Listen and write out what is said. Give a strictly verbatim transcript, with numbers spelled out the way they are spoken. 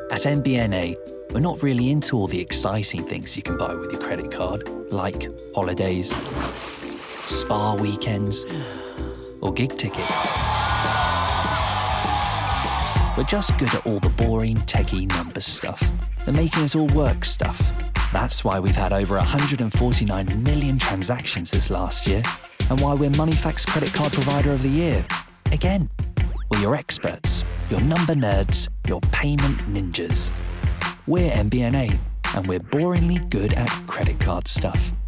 At M B N A, we're not really into all the exciting things you can buy with your credit card, like holidays, spa weekends, or gig tickets. We're just good at all the boring, techie numbers stuff, the making us all work stuff. That's why we've had over one hundred forty-nine million transactions this last year, and why we're Moneyfact's Credit Card Provider of the Year. Again, we're your experts, your number nerds, your payment ninjas. We're M B N A, and we're boringly good at credit card stuff.